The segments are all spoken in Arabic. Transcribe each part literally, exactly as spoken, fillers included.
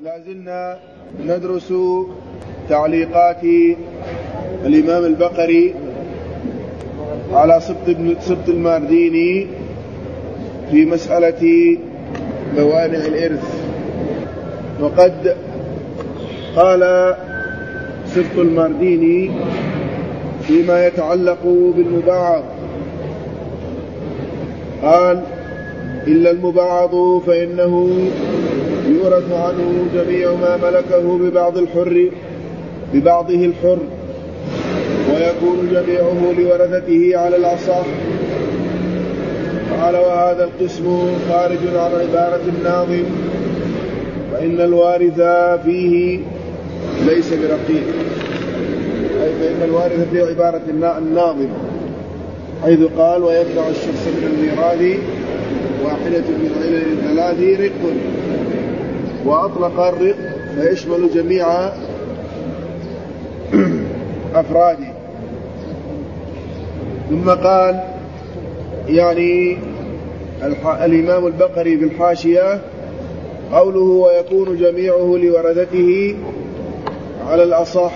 لا زلنا ندرس تعليقات الإمام البقري على سبط المارديني في مسألة موانع الإرث. وقد قال سبط المارديني فيما يتعلق بالمباعض، قال: إلا المباعض فإنه يورث عنه جميع ما ملكه ببعض الحر ببعضه الحر، ويكون جميعه لورثته على الأصح. قال: وهذا القسم خارج عن عبارة الناظم، فإن الوارث فيه ليس برقيق، أي فإن الوارث في عبارة الناظم، حيث قال: ويتبع الشخص من الميراث واحدة من علل الثلاث رق، وأطلق الرق فيشمل جميع أفراده. ثم قال يعني الإمام البقري في الحاشية قوله: ويكون جميعه لورثته على الأصح،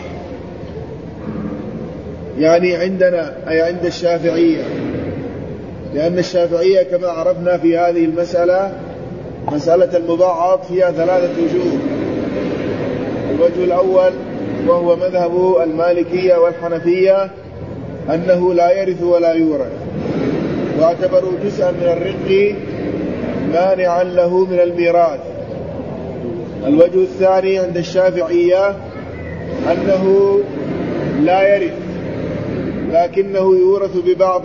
يعني عندنا أي عند الشافعية، لأن الشافعية كما عرفنا في هذه المسألة مسألة المباعض فيها ثلاثة وجوه. الوجه الأول وهو مذهب المالكية والحنفية أنه لا يرث ولا يورث، واعتبروا جزءا من الرق مانعا له من الميراث. الوجه الثاني عند الشافعية أنه لا يرث لكنه يورث ببعض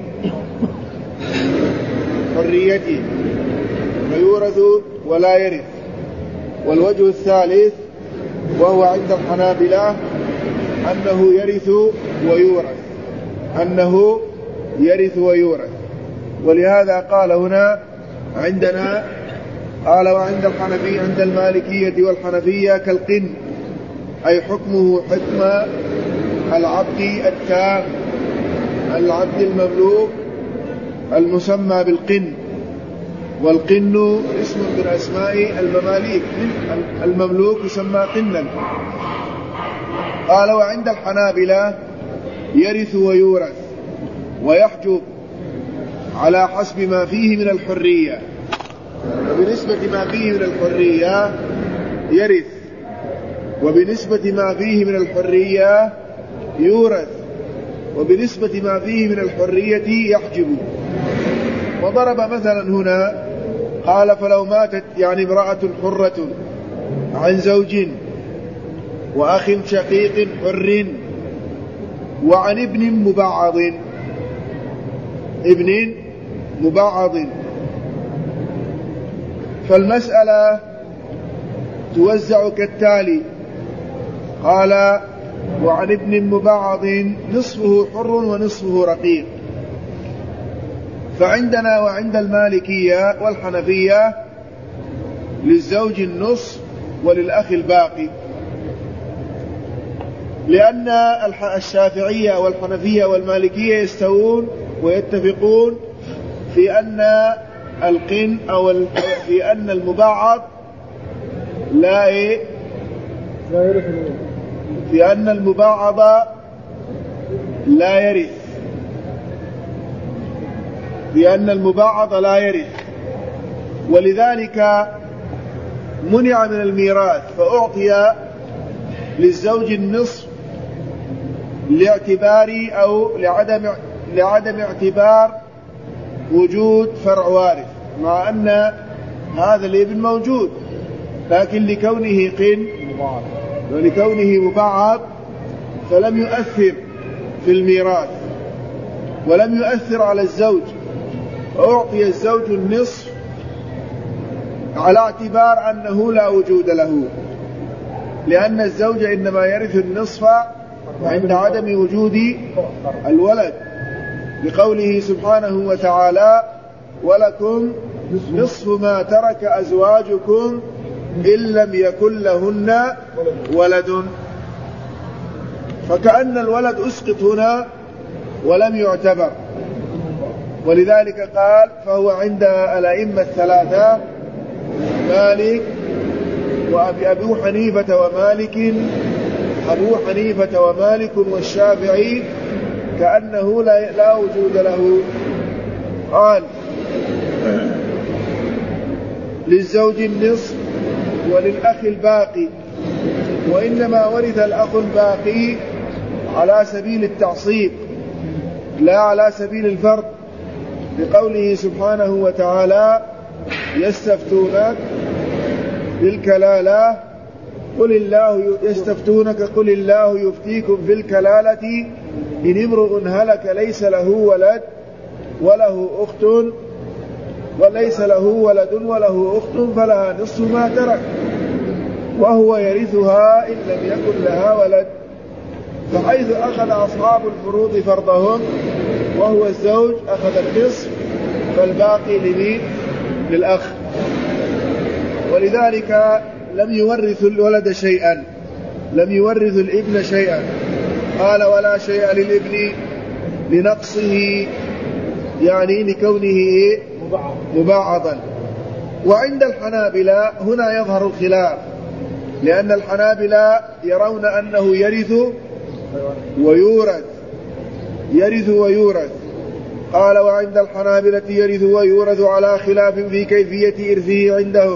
حريته، فيورث ولا يرث. والوجه الثالث وهو عند الحنابلة أنه يرث ويورث أنه يرث ويورث ولهذا قال هنا عندنا، قال: وعند الحنفية عند المالكية والحنفية كالقن، أي حكمه حكم العبد التام، العبد المملوك المسمى بالقن، والقن اسم من أسماء المماليك، المملوك يسمى قنا. قال: وعند الحنابلة يرث ويورث ويحجب على حسب ما فيه من الحرية، وبنسبة ما فيه من الحرية يرث، وبنسبة ما فيه من الحرية يورث، وبنسبة ما فيه من الحرية يحجب. وضرب مثلا هنا قال: فلو ماتت يعني امرأة حرة عن زوج وأخ شقيق حر وعن ابن مبعض ابن مبعض فالمسألة توزع كالتالي. قال: وعن ابن مبعض نصفه حر ونصفه رقيق. فعندنا وعند المالكية والحنفية للزوج النصف وللأخ الباقي، لأن الشافعية والحنفية والمالكية يستوون ويتفقون في أن القن أو في أن المباعض لا يرث، في أن المباعض لا يرث بأن المباعض لا يرث ولذلك منع من الميراث، فأعطي للزوج النصف لاعتبار أو لعدم لعدم اعتبار وجود فرع وارث، مع أن هذا الابن موجود، لكن لكونه قن ولكونه مبعض فلم يؤثر في الميراث ولم يؤثر على الزوج، أعطي الزوج النصف على اعتبار أنه لا وجود له، لأن الزوج إنما يرث النصف عند عدم وجود الولد، لقوله سبحانه وتعالى: ولكم نصف ما ترك أزواجكم إن لم يكن لهن ولد. فكأن الولد أسقط هنا ولم يعتبر، ولذلك قال: فهو عند الأئمة الثلاثة مالك وأبي أبو حنيفة ومالك أبو حنيفة ومالك والشافعي كأنه لا, لا وجود له. قال للزوج النصف وللأخ الباقي، وإنما ورث الأخ الباقي على سبيل التعصيب لا على سبيل الفرض، بقوله سبحانه وتعالى يستفتونك بالكلالة قل الله يستفتونك قل الله يفتيكم في الكلالة إن امرؤ هلك ليس له ولد وله أخت وليس له ولد وله أخت فلها نصف ما ترك وهو يرثها إن لم يكن لها ولد. فحيث أخذ أصحاب الفروض فرضهم وهو الزوج أخذ النصف، فالباقي لمين؟ للأخ. ولذلك لم يورث الولد شيئا، لم يورث الابن شيئا. قال ولا شيء للابن لنقصه، يعني لكونه مباعضا. وعند الحنابلة هنا يظهر الخلاف، لأن الحنابلة يرون أنه يرث ويورث يرث ويورث قال وعند الحنابلة يرث ويورث على خلاف في كيفية إرثه عندهم،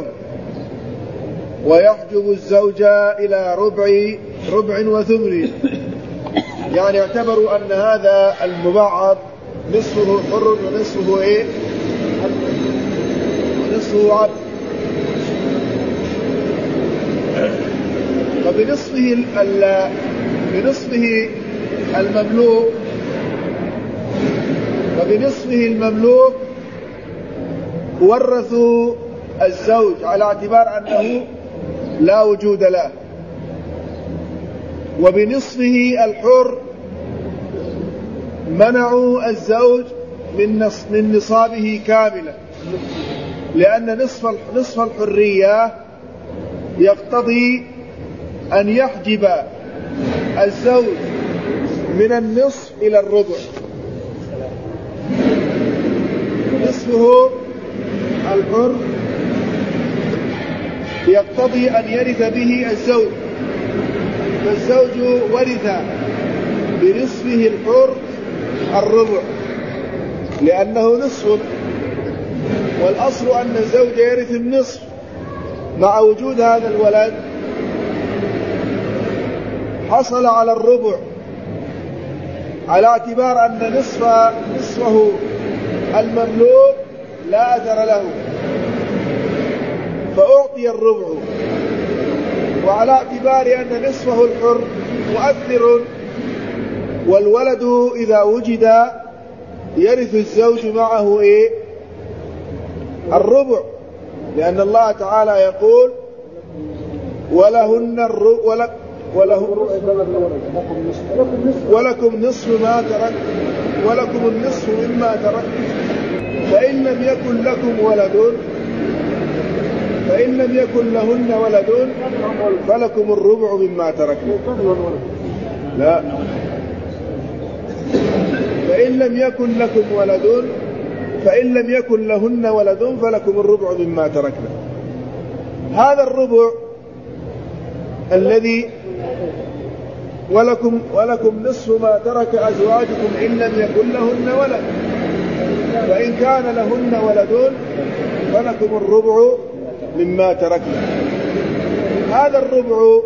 ويحجب الزوج إلى ربع ربع وثمن، يعني اعتبروا أن هذا المبعض نصفه حر ونصفه إيه؟ ونصفه عبد. فبنصفه بنصفه المملوك وبنصفه المملوك ورثوا الزوج على اعتبار أنه لا وجود له، وبنصفه الحر منعوا الزوج من من نصابه كاملا، لأن نصف نصف الحرية يقتضي أن يحجب الزوج من النصف إلى الربع. نصفه الحر يقتضي أن يرث به الزوج، فالزوج ورث بنصفه الحر الربع لأنه نصف، والأصل أن الزوج يرث النصف. مع وجود هذا الولد حصل على الربع على اعتبار أن نصف نصفه المملوك لا أثر له، فأعطي الربع، وعلى اعتبار أن نصفه الحر مؤثر، والولد إذا وجد يرث الزوج معه إيه؟ الربع، لأن الله تعالى يقول ولهن الربع وله ولكم نصف ما ترك ولكم النصف مما ترك فإن لم يكن لكم ولد فإن لم يكن لهن ولد فلكم الربع مما تركن. لا، فإن لم يكن لكم ولد فإن لم يكن لهن ولد فلكم الربع مما تركن. هذا الربع الذي ولكم ولكم نصف ما ترك أزواجكم إن لم يكن لهن ولد، فإن كان لهن ولد فلكم الربع مما تركنا. هذا الربع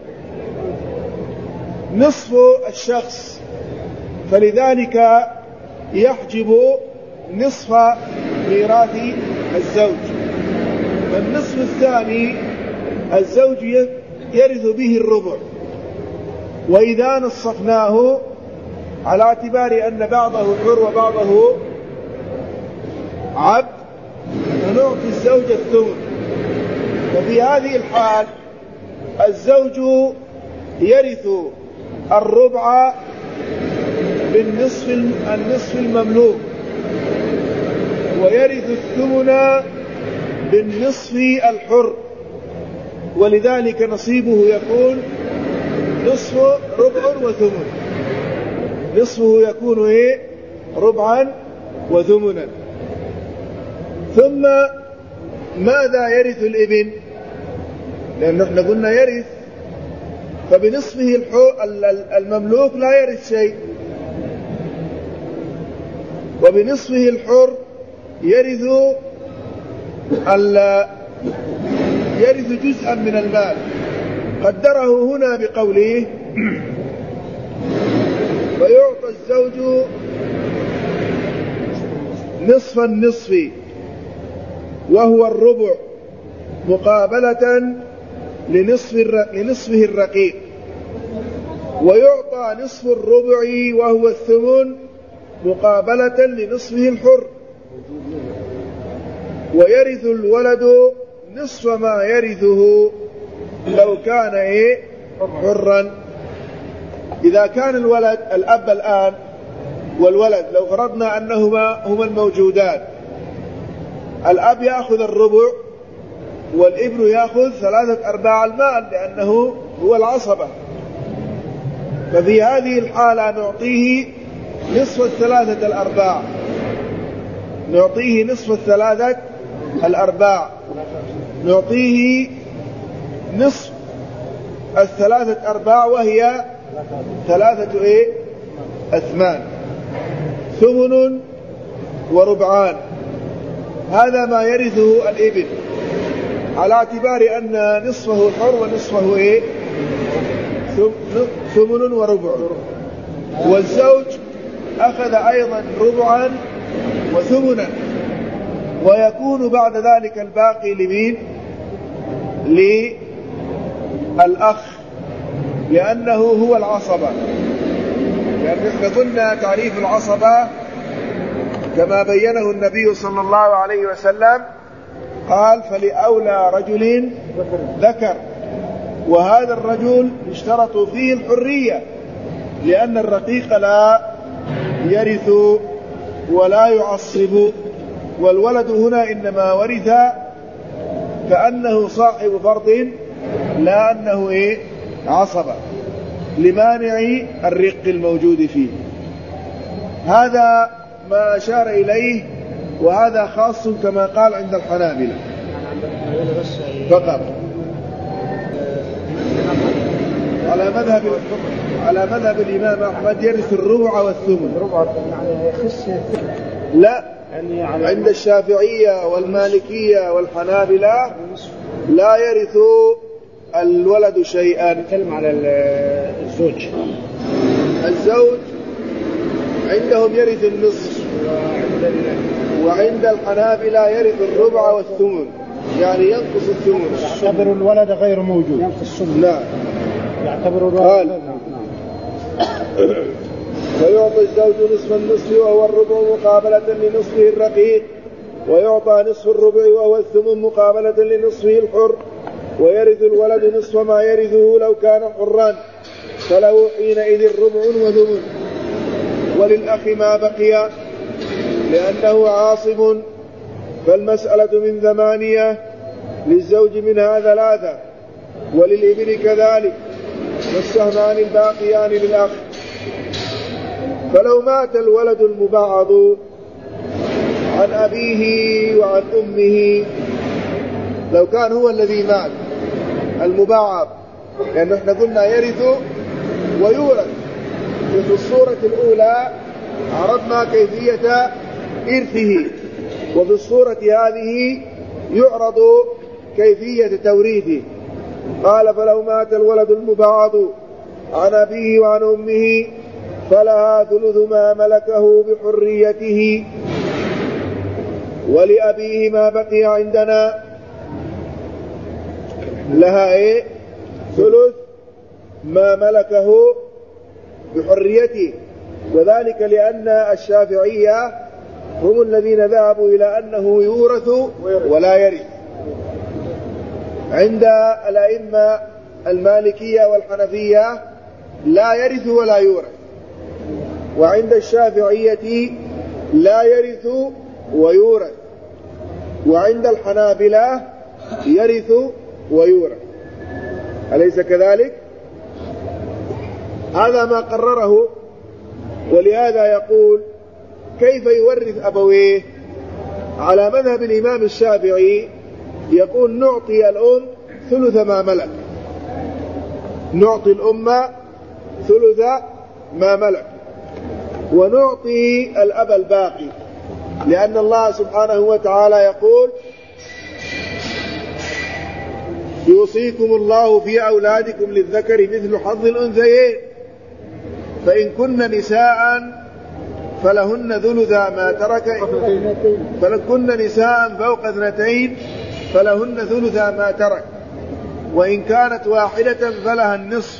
نصف الشخص، فلذلك يحجب نصف ميراث الزوج. فالنصف الثاني الزوج يرث به الربع، وإذا نصفناه على اعتبار أن بعضه حر وبعضه عبد فنعطي الزوج الثمن. وفي هذه الحال الزوج يرث الربع بالنصف النصف المملوك، ويرث الثمن بالنصف الحر، ولذلك نصيبه يكون نصف ربع وثمن، نصفه يكون ايه؟ ربعا وثمنا. ثم ماذا يرث الابن؟ لأن احنا قلنا يرث، فبنصفه المملوك لا يرث شيء، وبنصفه الحر يرث يرث جزءا من المال. قدره هنا بقوله ويعطى الزوج نصف النصف وهو الربع مقابلة لنصفه الرقيق، ويعطى نصف الربع وهو الثمن مقابلة لنصفه الحر، ويرث الولد نصف ما يرثه لو كان إيه حرا. إذا كان الولد الأب الآن والولد لو فرضنا أنهما هما الموجودان، الأب يأخذ الربع والابن يأخذ ثلاثة أرباع المال لأنه هو العصبة، ففي هذه الحالة نعطيه نصف الثلاثة الأرباع، نعطيه نصف الثلاثة الأرباع نعطيه نصف الثلاثة أرباع وهي ثلاثة إيه أثمان، ثمن وربعان. هذا ما يرثه الابن على اعتبار أن نصفه الحر ونصفه إيه ثمن وربع، والزوج أخذ أيضا ربعا وثمنا، ويكون بعد ذلك الباقي لمين؟ للأخ، لأنه هو العصبة. لأن احنا قلنا تعريف العصبة كما بينه النبي صلى الله عليه وسلم، قال فلأولى رجل ذكر، وهذا الرجل اشترط فيه الحرية، لأن الرقيق لا يرث ولا يعصب، والولد هنا إنما ورث كأنه صاحب فرض لا أنه إيه عصبة، لمانع الرق الموجود فيه. هذا ما أشار إليه، وهذا خاص كما قال عند الحنابلة فقط. على مذهب على مذهب الإمام أحمد يرث الربع والثمن. لا، عند الشافعية والمالكية والحنابلة لا يرث الولد شيئا. نتكلم على الزوج. الزوج عندهم يرث النصف، وعند الحنابلة يرث الربع والثمن، يعني ينقص الثمن. يعتبر الولد غير موجود، ينقص الثمن. نعم، يعتبر الولد. ويعطي الزوج نصف النصف وهو الربع مقابلة لنصفه الرقيق، ويعطى نصف الربع وهو الثمن مقابلة لنصفه الحر، ويرث الولد نصف ما يرثه لو كان حرا، فله حينئذ ربع وثمن، وللأخ ما بقي لأنه عاصب، فالمسألة من ثمانية، للزوج منها ثلاثة، وللابن كذلك، والسهمان الباقيان للأخ. فلو مات الولد المبعض عن أبيه وعن أمه، لو كان هو الذي مات المبعض، لأن احنا قلنا يرث ويورث، وفي الصورة الأولى عرضنا كيفية إرثه، وفي الصورة هذه يعرض كيفية توريثه. قال فلو مات الولد المبعض عن أبيه وعن أمه فلها ثلث ما ملكه بحريته، ولأبيه ما بقي عندنا لها إيه؟ ثلث ما ملكه بحريته، وذلك لأن الشافعية هم الذين ذهبوا إلى أنه يورث ولا يرث. عند الأئمة المالكية والحنفية لا يرث ولا يورث، وعند الشافعية لا يرث ويورث، وعند الحنابلة يرث ويورث. أليس كذلك؟ هذا ما قرره، ولهذا يقول كيف يورث أبويه؟ على مذهب الإمام الشافعي يقول نعطي الأم ثلث ما ملك، نعطي الأمة ثلث ما ملك، ونعطي الأب الباقي، لأن الله سبحانه وتعالى يقول يوصيكم الله في أولادكم للذكر مثل حظ الأنثيين، فإن كن نساء فلهن ثلث ما ترك، فإن كن نساء فوق اثنتين فلهن ثلث ما ترك، وإن كانت واحدة فلها النصف،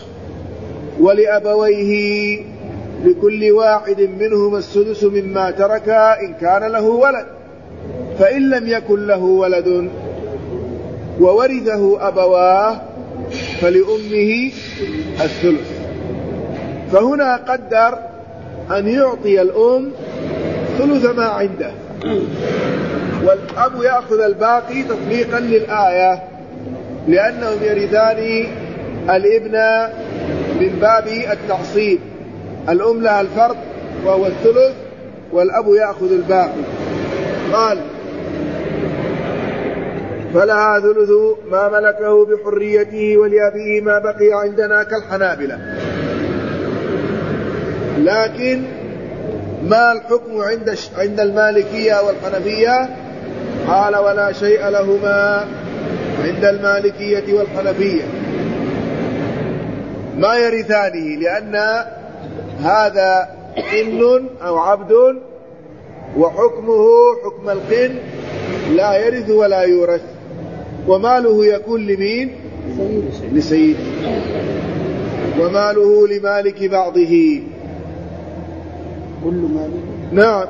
ولأبويه لكل واحد منهما السدس مما ترك إن كان له ولد، فإن لم يكن له ولد وورثه أبواه فلأمه الثلث. فهنا قدر أن يعطي الأم ثلث ما عنده، والأب يأخذ الباقي تطبيقا للآية، لأنهم يرثان الابن من باب التعصيب، الأم لها الفرض وهو الثلث، والأب يأخذ الباقي. قال فلها ثلث ما ملكه بحريته ولأبيه ما بقي عندنا كالحنابلة. لكن ما الحكم عند عند المالكية والحنفية؟ قال ولا شيء لهما عند المالكية والحنفية، ما يرثانه، لأن هذا قن أو عبد وحكمه حكم القن لا يرث ولا يورث، وماله يكون لمين؟ لسيد، وماله لمالك بعضه كل ماله. نعم.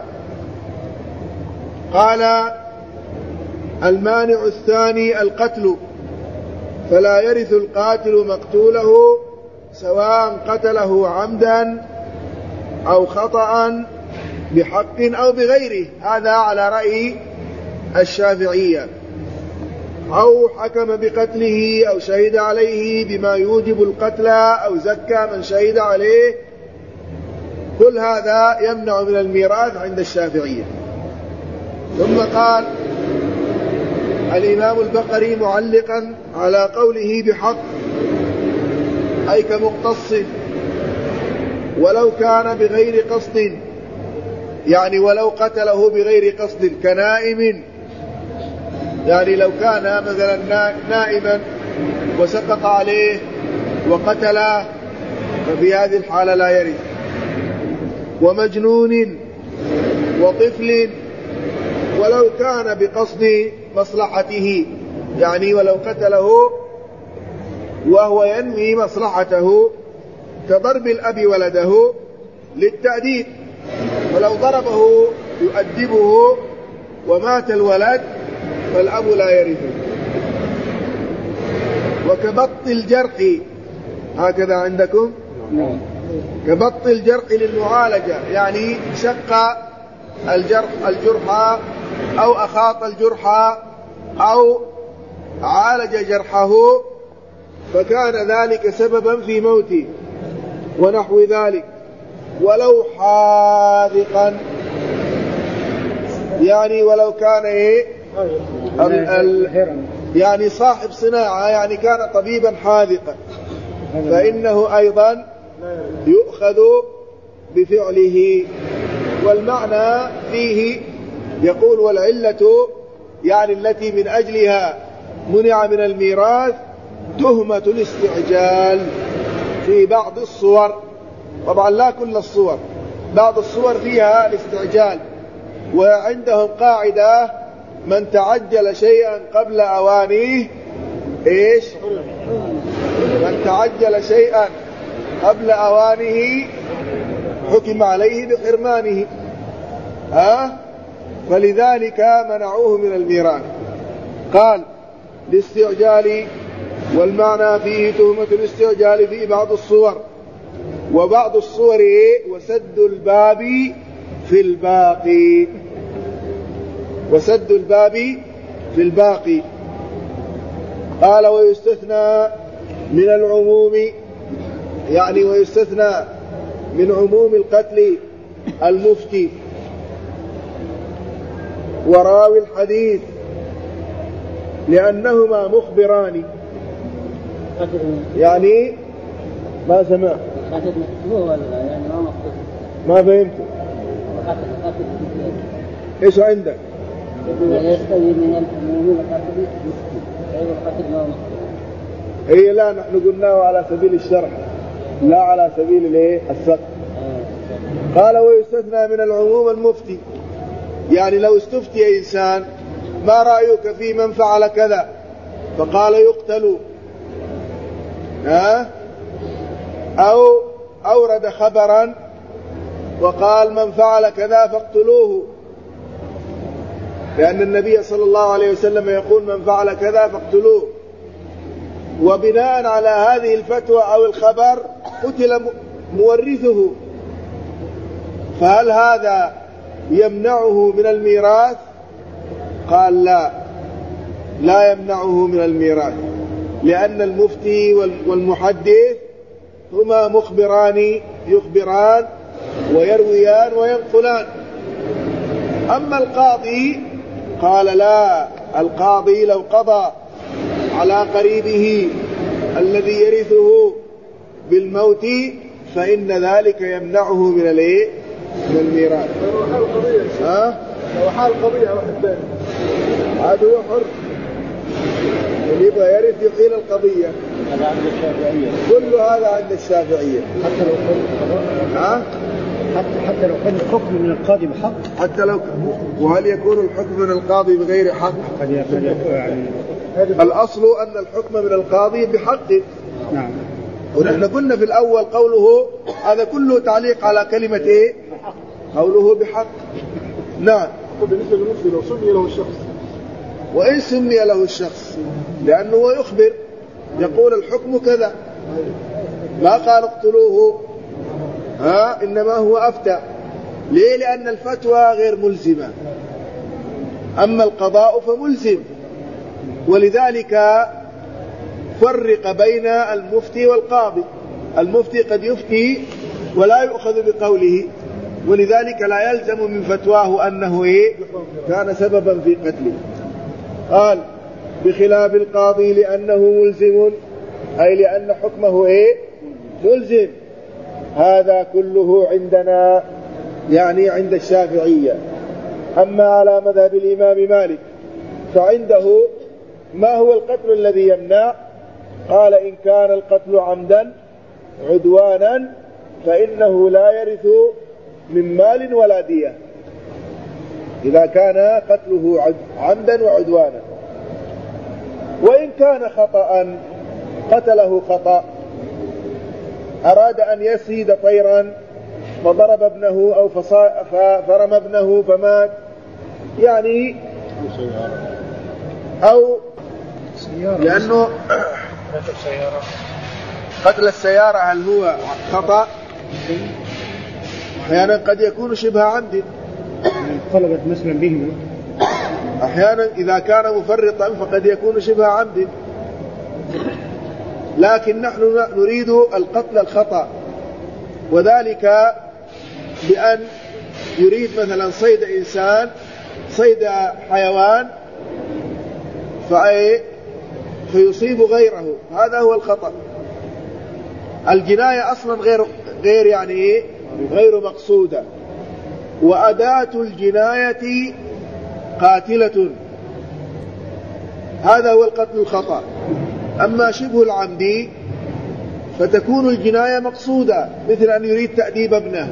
قال المانع الثاني القتل، فلا يرث القاتل مقتوله سواء قتله عمدا أو خطأ بحق أو بغيره، هذا على رأي الشافعية، أو حكم بقتله أو شهد عليه بما يوجب القتل أو زكى من شهد عليه، كل هذا يمنع من الميراث عند الشافعية. ثم قال الإمام البقري معلقا على قوله بحق أي كمقتص، ولو كان بغير قصد، يعني ولو قتله بغير قصد كنائم، يعني لو كان مثلا نائما وسقط عليه وقتله ففي هذه الحالة لا يرث، ومجنون وطفل ولو كان بقصد مصلحته، يعني ولو قتله وهو ينوي مصلحته كضرب الأب ولده للتأديب، ولو ضربه يؤدبه ومات الولد فالأب لا يرثه. وكبط الجرح، هكذا عندكم كبط الجرح للمعالجة، يعني شق الجرح الجرح أو أخاط الجرح أو عالج جرحه فكان ذلك سببا في موته ونحو ذلك. ولو حاذقا، يعني ولو كان إيه ال ال يعني صاحب صناعة، يعني كان طبيبا حاذقا، فإنه أيضا يؤخذ بفعله. والمعنى فيه يقول والعلة يعني التي من أجلها منع من الميراث تهمة الاستعجال في بعض الصور، طبعا لا كل الصور، بعض الصور فيها الاستعجال. وعندهم قاعدة من تعجل شيئا قبل أوانيه إيش؟ من تعجل شيئا قبل أوانه حكم عليه بحرمانه، ها؟ فلذلك منعوه من الميراث. قال الاستعجال، والمعنى فيه تهمة الاستعجال في بعض الصور، وبعض الصور وسد الباب في الباقي، وسد الباب في الباقي. قال ويستثنى من العموم، يعني ويستثنى من عموم القتل المفتي وراوي الحديث، لأنهما مخبران يعني ما سمع ما فهمت ايش عندك؟ هي لا نحن قلناه على سبيل الشرح لا على سبيل الايه السقط. قال ويستثنى من العموم المفتي، يعني لو استفتي إنسان ما رأيك في من فعل كذا فقال يقتل، ها؟ أو أورد خبرا وقال من فعل كذا فاقتلوه، لأن النبي صلى الله عليه وسلم يقول من فعل كذا فاقتلوه، وبناء على هذه الفتوى أو الخبر قتل مورثه، فهل هذا يمنعه من الميراث؟ قال لا، لا يمنعه من الميراث، لأن المفتي والمحدث هما مخبران يخبران ويرويان وينقلان. أما القاضي قال لا، القاضي لو قضى على قريبه الذي يرثه بالموت فإن ذلك يمنعه من الايه؟ من الميراث. ها؟ لو حال قضية واحد ثاني هذا هو حر، اللي يبغى يرث يحيل القضية. هذا عند الشافعية، كل هذا عند الشافعية. حتى لو كان ها؟ حتى حتى لو كان الحكم من القاضي بحق، حتى لو وهل يكون الحكم من القاضي بغير حق؟ قد يكون يعني الأصل أن الحكم من القاضي بحق. نعم. ونحن قلنا في الأول قوله هذا كله تعليق على كلمة إيه؟ قوله بحق. نعم. بالنسبة للمفتي لو سمي له الشخص، وإن سمي له الشخص لأنه هو يخبر يقول الحكم كذا، ما قال اقتلوه، ها؟ إنما هو أفتى. ليه؟ لأن الفتوى غير ملزمة، أما القضاء فملزم، ولذلك فرق بين المفتي والقاضي. المفتي قد يفتي ولا يؤخذ بقوله، ولذلك لا يلزم من فتواه أنه إيه؟ كان سببا في قتله. قال بخلاف القاضي لأنه ملزم، أي لأن حكمه إيه؟ ملزم. هذا كله عندنا يعني عند الشافعية. أما على مذهب الإمام مالك فعنده ما هو القتل الذي يمنع؟ قال إن كان القتل عمدا عدوانا فإنه لا يرث من مال ولا دية، إذا كان قتله عمدا وعدوانا. وإن كان خطأ، قتله خطأ، أراد أن يصيد طيرا فضرب ابنه أو فرمى ابنه فمات، يعني أو لأنه قتل السيارة هل هو خطأ؟ أحيانا قد يكون شبه عمد، طلبت مثلا به، أحيانا إذا كان مفرطا فقد يكون شبه عمد، لكن نحن نريد القتل الخطأ، وذلك بأن يريد مثلا صيد إنسان، صيد حيوان فيصيب غيره، هذا هو الخطأ. الجناية أصلا غير غير يعني غير مقصودة، وأداة الجناية قاتلة، هذا هو القتل الخطأ. أما شبه العمد فتكون الجناية مقصودة، مثل أن يريد تأديب ابنه،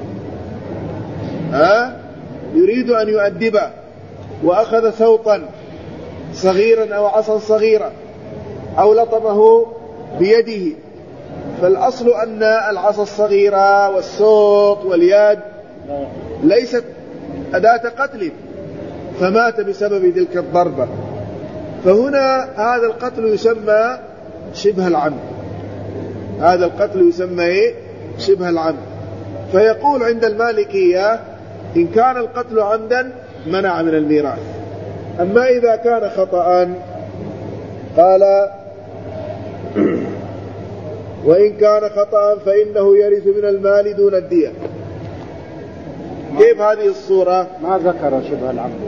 ها؟ يريد أن يؤدبه وأخذ سوطا صغيرا أو عصا صغيرة أو لطمه بيده، فالأصل أن العصا الصغيرة والسوط واليد ليست أداة قتل، فمات بسبب تلك الضربة، فهنا هذا القتل يسمى شبه العمد، هذا القتل يسمى إيه؟ شبه العمد. فيقول عند المالكية إن كان القتل عمدا منع من الميراث، أما إذا كان خطأ قال وإن كان خطأ فإنه يرث من المال دون الدية. كيف هذه الصورة؟ ما ذكر شبه العمد،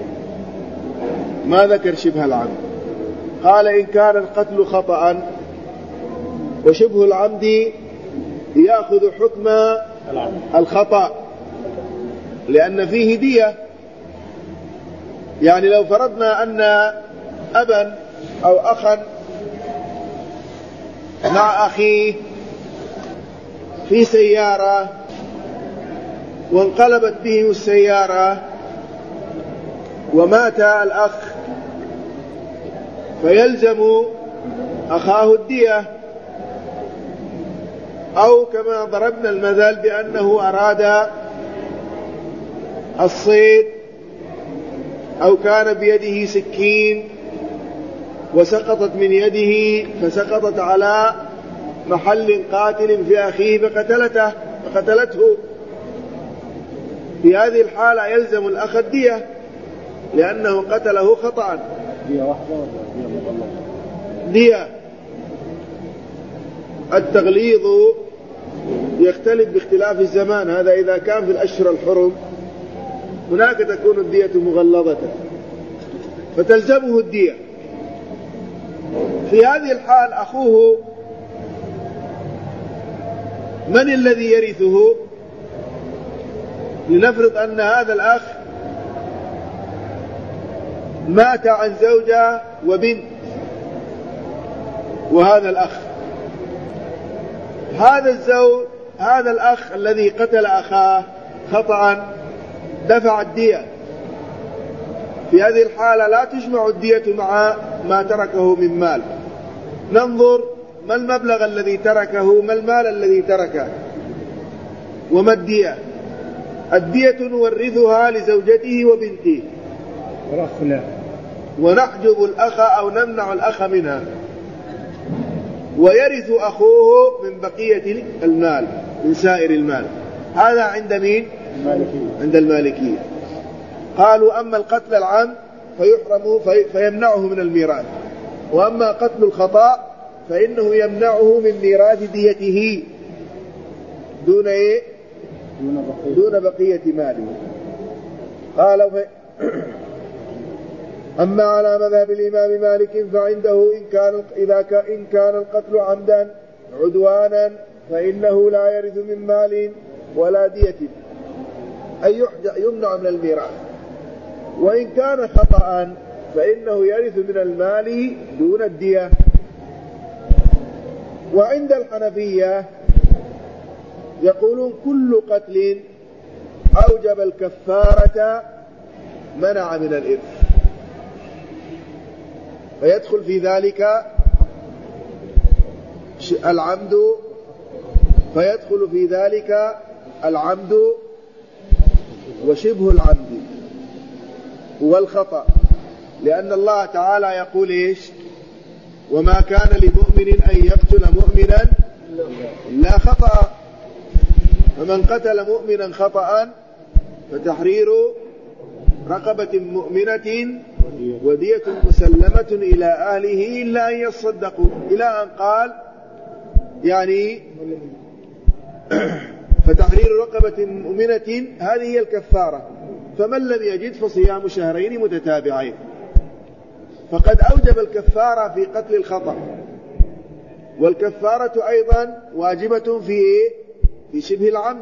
ما ذكر شبه العمد. قال إن كان القتل خطأ وشبه العمد يأخذ حكم الخطأ لأن فيه دية. يعني لو فرضنا أن أبا أو أخا مع أخيه في سيارة وانقلبت بهم السيارة ومات الأخ، فيلزم أخاه الدية. أو كما ضربنا المثل بأنه أراد الصيد أو كان بيده سكين وسقطت من يده فسقطت على محل قاتل في أخيه فقتلته فقتلته، في هذه الحالة يلزم الأخ الدية لأنه قتله خطأ. دية واحدة ولا دية مغلظة؟ دية. التغليظ يختلف باختلاف الزمان، هذا إذا كان في الأشهر الحرم هناك تكون الدية مغلظة فتلزمه الدية. في هذه الحال أخوه من الذي يرثه؟ لنفرض أن هذا الأخ مات عن زوجة وبنت، وهذا الأخ هذا الزوج هذا الأخ الذي قتل أخاه خطأ دفع الدية. في هذه الحالة لا تجمع الدية مع ما تركه من مال. ننظر ما المبلغ الذي تركه، ما المال الذي تركه، وما الدية. الدية نورثها لزوجته وبنته ونحجب الأخ أو نمنع الأخ منها، ويرث أخوه من بقية المال من سائر المال. هذا عند مين؟ المالكية. عند المالكية. قالوا أما القتل العمد فيحرم في فيمنعه من الميراث، وأما قتل الخطأ فإنه يمنعه من ميراث ديته دون إيه؟ دون بقية ماله. قال ف... أما على مذهب الإمام مالك فعنده إن كان إذا كان إن كان القتل عمدا عدوانا فإنه لا يرث من مال ولا دية، أي يمنع من الميراث. وإن كان خطأ فإنه يرث من المال دون الدية. وعند الحنفية يقولون كل قتل أوجب الكفارة منع من الإرث، فيدخل في ذلك العمد فيدخل في ذلك العمد وشبه العمد والخطأ، لأن الله تعالى يقول إيش؟ وما كان لمؤمن أن يقتل مؤمنا إلا خطأ، فمن قتل مؤمنا خطأ فتحرير رقبة مؤمنة ودية مسلمة إلى أهله إلا أن يصدقوا، إلى أن قال يعني فتحرير رقبة مؤمنة هذه هي الكفارة، فمن لم يجد فصيام شهرين متتابعين. فقد أوجب الكفارة في قتل الخطأ، والكفارة أيضا واجبة في في شبه العمد.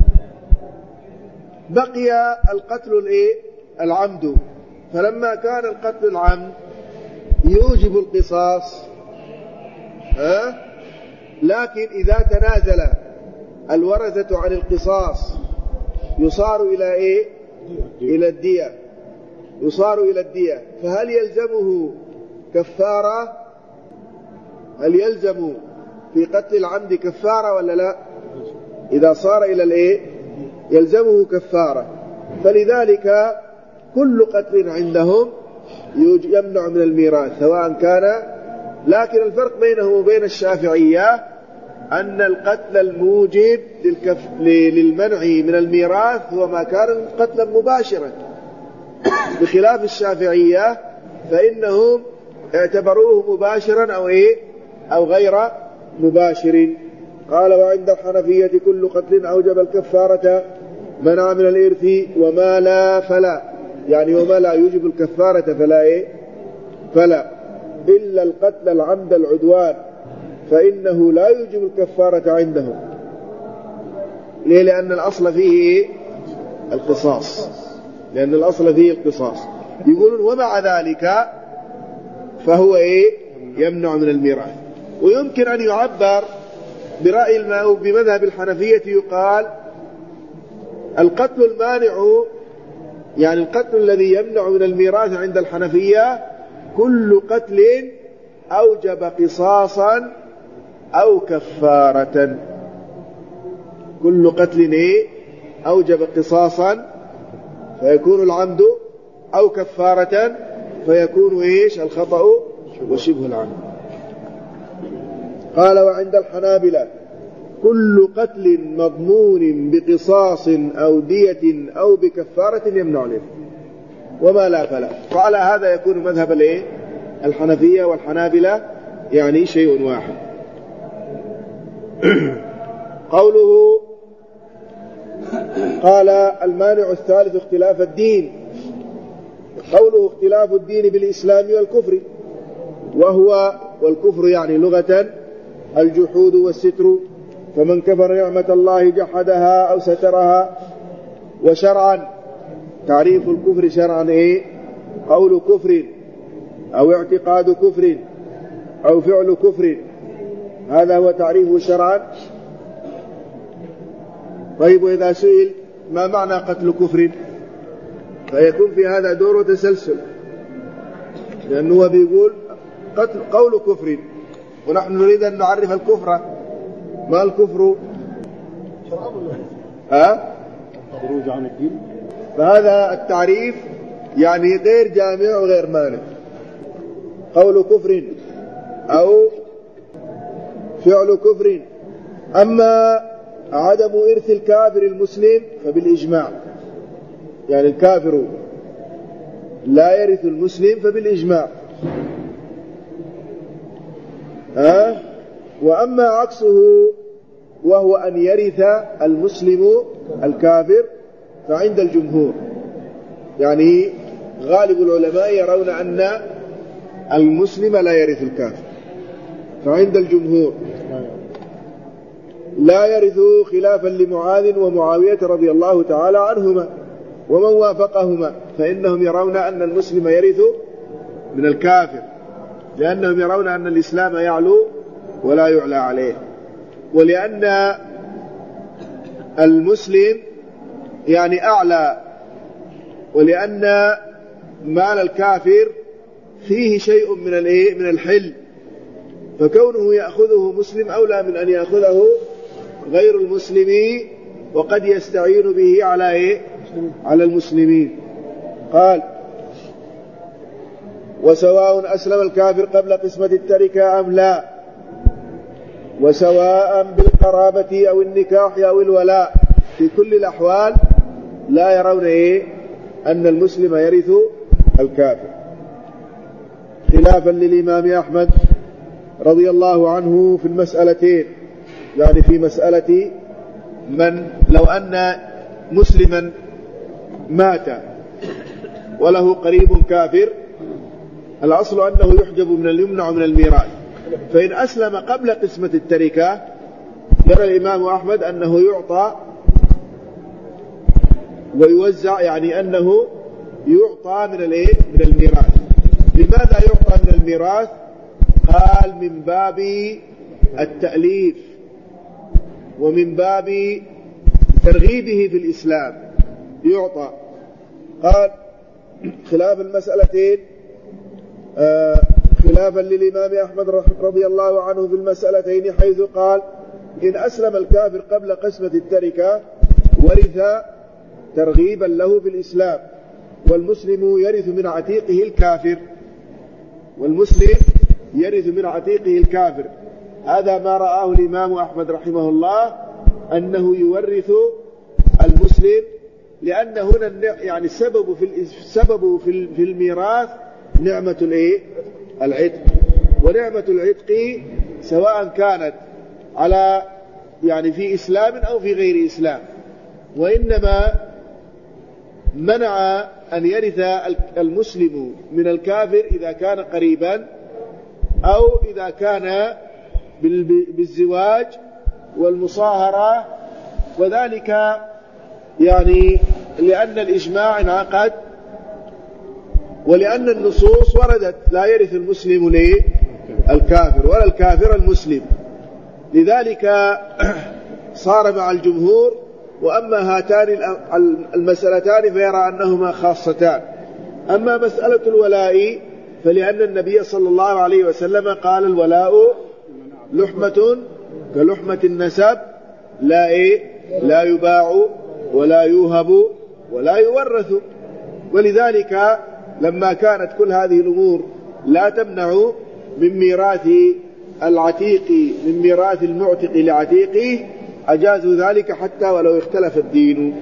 بقي القتل العمد، فلما كان القتل العمد يوجب القصاص، ها؟ لكن إذا تنازل الورثة عن القصاص يصار إلى إيه؟ إلى الدية، يصار إلى الدية. فهل يلزمه كفارة؟ هل يلزم في قتل العمد كفارة ولا لا؟ إذا صار إلى الإيه؟ يلزمه كفارة. فلذلك كل قتل عندهم يمنع من الميراث سواء كان، لكن الفرق بينه وبين الشافعية أن القتل الموجب للكف... للمنع من الميراث هو ما كان قتلا مباشرا، بخلاف الشافعية فإنهم اعتبروه مباشرا أو إيه؟ أو غير مباشر. قال وعند الحنفية كل قتل أوجب الكفارة منع من الإرث وما لا فلا، يعني وما لا يوجب الكفارة فلا إيه؟ فلا، إلا القتل العمد العدوان فإنه لا يوجب الكفارة عندهم. ليه؟ لأن الأصل فيه القصاص، لأن الأصل فيه القصاص. يقولون ومع ذلك فهو إيه؟ يمنع من الميراث. ويمكن أن يعبر برأي الماء بمذهب الحنفية، يقال القتل المانع، يعني القتل الذي يمنع من الميراث عند الحنفية كل قتل أوجب قصاصا أو كفارة. كل قتل إيه؟ أوجب قصاصا فيكون العمد، أو كفارة فيكون إيش؟ الخطأ وشبه العمد. قال وعند الحنابلة كل قتل مضمون بقصاص أو دية أو بكفارة يمنع له، وما لا فلا. وعلى هذا يكون مذهب الايه؟ الحنفية والحنابلة يعني شيء واحد. قوله قال المانع الثالث اختلاف الدين. قوله اختلاف الدين بالإسلام والكفر، وهو والكفر يعني لغة الجحود والستر، فمن كفر نعمة الله جحدها أو سترها. وشرعا تعريف الكفر شرعا ايه؟ قول كفر أو اعتقاد كفر أو فعل كفر، هذا هو تعريفه شرعا. طيب وإذا سئل ما معنى قتل كفر فيكون في هذا دور وتسلسل، لأنه بيقول قتل قول كفر، ونحن نريد أن نعرف الكفر. ما الكفر؟ ها؟ خروج عن الدين. فهذا التعريف يعني غير جامع وغير مانع. قول كفر أو فعل كفر. أما عدم إرث الكافر المسلم فبالإجماع، يعني الكافر لا يرث المسلم فبالإجماع. ها؟ وأما عكسه وهو أن يرث المسلم الكافر فعند الجمهور، يعني غالب العلماء يرون أن المسلم لا يرث الكافر، فعند الجمهور لا يرث، خلافا لمعاذ ومعاوية رضي الله تعالى عنهما ومن وافقهما، فإنهم يرون أن المسلم يرث من الكافر، لأنهم يرون أن الإسلام يعلو ولا يعلى عليه، ولأن المسلم يعني أعلى، ولأن مال الكافر فيه شيء من الايه؟ من الحل، فكونه يأخذه مسلم أولى من أن يأخذه غير المسلم، وقد يستعين به على ايه؟ على المسلمين. قال وسواء أسلم الكافر قبل قسمة التركة أم لا، وسواء بالقرابة أو النكاح أو الولاء، في كل الأحوال لا يرون إيه؟ أن المسلم يرث الكافر، خلافا للإمام أحمد رضي الله عنه في المسألتين، يعني في مسألة من لو أن مسلما مات وله قريب كافر، الأصل أنه يحجب من اليمنع من الميراث، فإن أسلم قبل قسمة التركة يرى الإمام أحمد أنه يعطى ويوزع، يعني أنه يعطى من الايه؟ من الميراث. لماذا يعطى من الميراث؟ قال من باب التأليف ومن باب ترغيبه في الإسلام يعطى. قال خلاف المسألتين آه خلافا للإمام أحمد رضي الله عنه في المسألتين، حيث قال إن أسلم الكافر قبل قسمة التركة ورث ترغيبا له في الإسلام، والمسلم يرث من عتيقه الكافر، والمسلم يرث من عتيقه الكافر. هذا ما رآه الإمام أحمد رحمه الله، أنه يورث المسلم، لأن هنا يعني السبب في السبب في الميراث نعمة الايه؟ العتق، ونعمة العتق سواء كانت على يعني في إسلام أو في غير إسلام، وإنما منع أن يرث المسلم من الكافر إذا كان قريبا أو إذا كان بالزواج والمصاهرة، وذلك يعني لأن الإجماع انعقد ولأن النصوص وردت لا يرث المسلم ليه الكافر ولا الكافر المسلم، لذلك صار مع الجمهور. وأما هاتان المسألتان فيرى أنهما خاصتان. أما مسألة الولاء فلأن النبي صلى الله عليه وسلم قال الولاء لحمة كلحمة النسب لا إيه لا يباع ولا يوهب ولا يورث. ولذلك لما كانت كل هذه الأمور لا تمنع من ميراث العتيق من ميراث المعتق لعتيقه أجازوا ذلك حتى ولو اختلف الدين.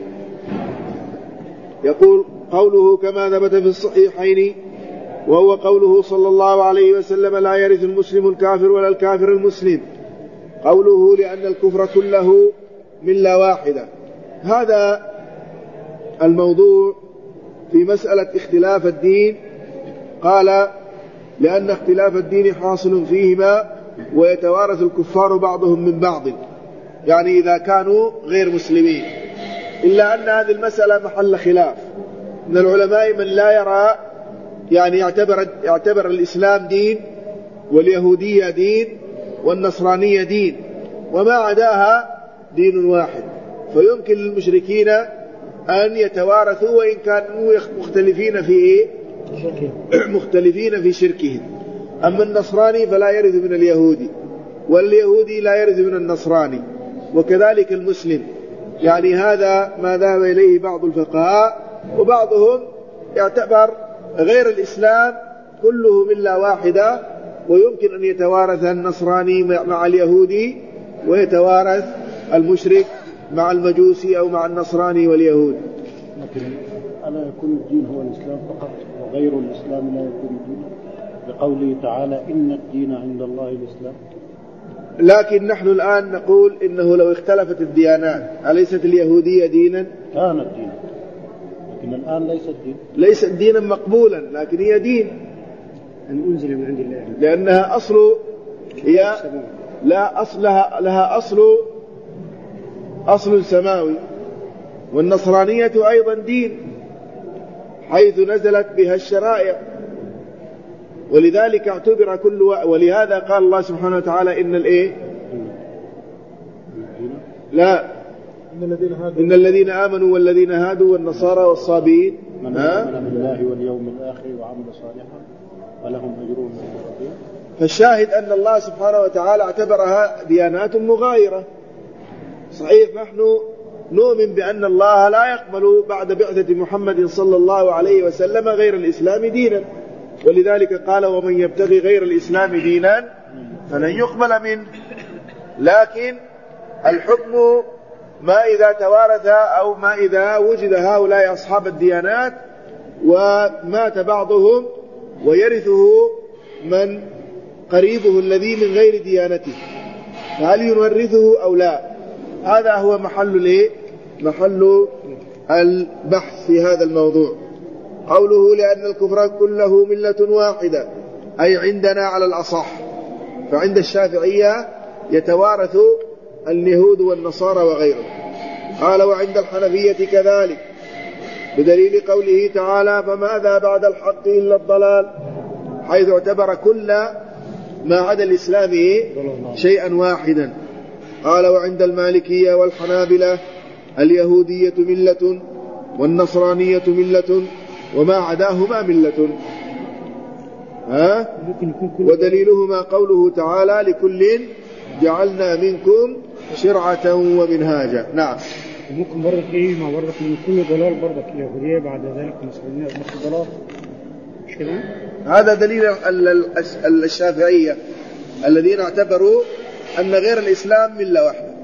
يقول قوله كما ثبت في الصحيحين وهو قوله صلى الله عليه وسلم لا يرث المسلم الكافر ولا الكافر المسلم. قوله لأن الكفر كله ملة واحدة. هذا الموضوع في مسألة اختلاف الدين. قال لأن اختلاف الدين حاصل فيهما ويتوارث الكفار بعضهم من بعض، يعني إذا كانوا غير مسلمين، إلا أن هذه المسألة محل خلاف من العلماء. من لا يرى يعني يعتبر, يعتبر الإسلام دين واليهودية دين والنصرانية دين وما عداها دين واحد، فيمكن للمشركين أن يتوارثوا وإن كانوا مختلفين في إيه؟ مختلفين في شركهم. أما النصراني فلا يرث من اليهودي واليهودي لا يرث من النصراني، وكذلك المسلم. يعني هذا ما ذهب إليه بعض الفقهاء، وبعضهم يعتبر غير الإسلام كله ملة واحدة، ويمكن أن يتوارث النصراني مع اليهودي ويتوارث المشرك مع المجوسي أو مع النصراني واليهود. لكن ألا يكون الدين هو الإسلام فقط وغير الإسلام لا يكون الدين، بقوله تعالى إن الدين عند الله الإسلام؟ لكن نحن الآن نقول إنه لو اختلفت الديانات أليست اليهودية دينا؟ كانت دينا، لكن الآن ليست دين. ليست دينا مقبولا، لكن هي دين أن أنزل من عند الله، لأنها أصل هي لا أصلها لها أصل أصل سماوي. والنصرانية أيضا دين حيث نزلت بها الشرائع، ولذلك اعتبر كل و... ولهذا قال الله سبحانه وتعالى إن الإيه لا إن الذين, إن الذين آمنوا والذين هادوا والنصارى والصابئين من آمن بالله واليوم الآخر وعمل صالحا ولهم أجرهم عند ربهم. فالشاهد أن الله سبحانه وتعالى اعتبرها ديانات مغايرة. صحيح نحن نؤمن بأن الله لا يقبل بعد بعثة محمد صلى الله عليه وسلم غير الإسلام دينا، ولذلك قال ومن يبتغي غير الإسلام دينا فلن يقبل منه. لكن الحكم ما إذا توارث أو ما إذا وجد هؤلاء أصحاب الديانات ومات بعضهم ويرثه من قريبه الذي من غير ديانته، فهل يورثه أو لا؟ هذا هو محل الايه محل البحث في هذا الموضوع. قوله لأن الكفر كله ملة واحدة، أي عندنا على الأصح، فعند الشافعية يتوارث اليهود والنصارى وغيرهم. قال وعند الحنفية كذلك، بدليل قوله تعالى فماذا بعد الحق إلا الضلال، حيث اعتبر كل ما عدا الإسلام شيئا واحدا. قال وعند المالكية والحنابلة اليهودية ملة والنصرانية ملة وما عداهما ملة. ها؟ ودليلهما قوله تعالى لكل جعلنا منكم شرعة ومنهاجا. نعم. ممكن برضك ايه ما برضك من كل ضلال برضك اليهودية بعد ذلك النصرانية نفس ضلال، مش كده؟ هذا دليل الشافعية الذين اعتبروا أن غير الإسلام ملة واحدة.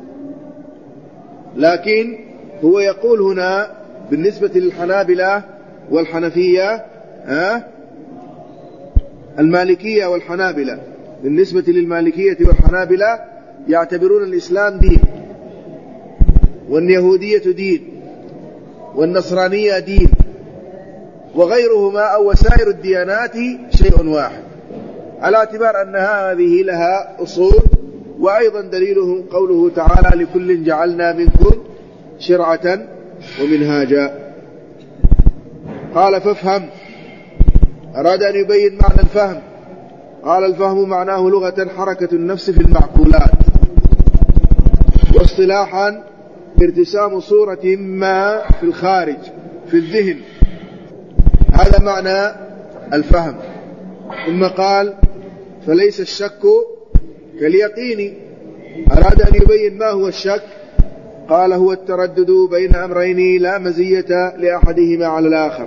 لكن هو يقول هنا بالنسبة للحنابلة والحنفية ها المالكية والحنابلة، بالنسبة للمالكية والحنابلة يعتبرون الإسلام دين واليهودية دين والنصرانية دين وغيرهما أو وسائر الديانات شيء واحد. على اعتبار أن هذه لها أصول. وأيضا دليله قوله تعالى لكل جعلنا منكم شرعة ومنهاجا. قال فافهم، أراد أن يبين معنى الفهم. قال الفهم معناه لغة حركة النفس في المعقولات، واصطلاحا ارتسام صورة ما في الخارج في الذهن، هذا معنى الفهم. ثم قال فليس الشك كاليقين، أراد أن يبين ما هو الشك. قال هو التردد بين أمرين لا مزية لأحدهما على الآخر،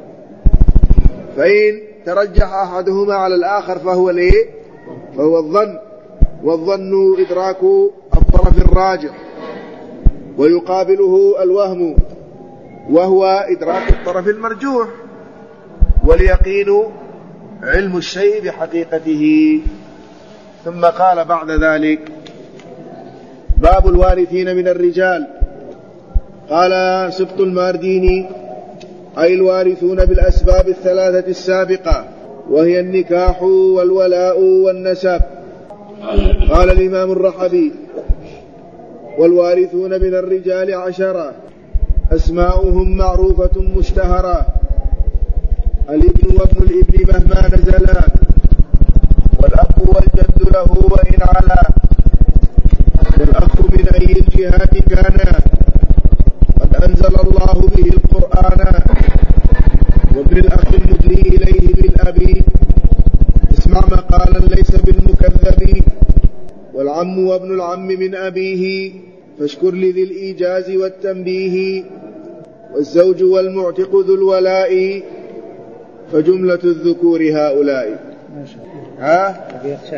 فإن ترجح أحدهما على الآخر فهو الإيه؟ فهو الظن، والظن إدراك الطرف الراجح، ويقابله الوهم وهو إدراك الطرف المرجوح. واليقين علم الشيء بحقيقته. ثم قال بعد ذلك باب الوارثين من الرجال. قال سبط المارديني أي الوارثون بالأسباب الثلاثة السابقة، وهي النكاح والولاء والنسب. قال الإمام الرحبي والوارثون من الرجال عشرة أسماؤهم معروفة مشتهرة: الابن وابن الابن مهما نزلا، والأب والجد له وإن علا، والأخ من أي الجهات كان قد أنزل الله به القرآن، وابن الأخ المدلي إليه بالأبي اسمع مقالا ليس بالمكذب، والعم وابن العم من أبيه فاشكر لذي الإيجاز والتنبيه، والزوج والمعتق ذو الولاء فجملة الذكور هؤلاء. ها؟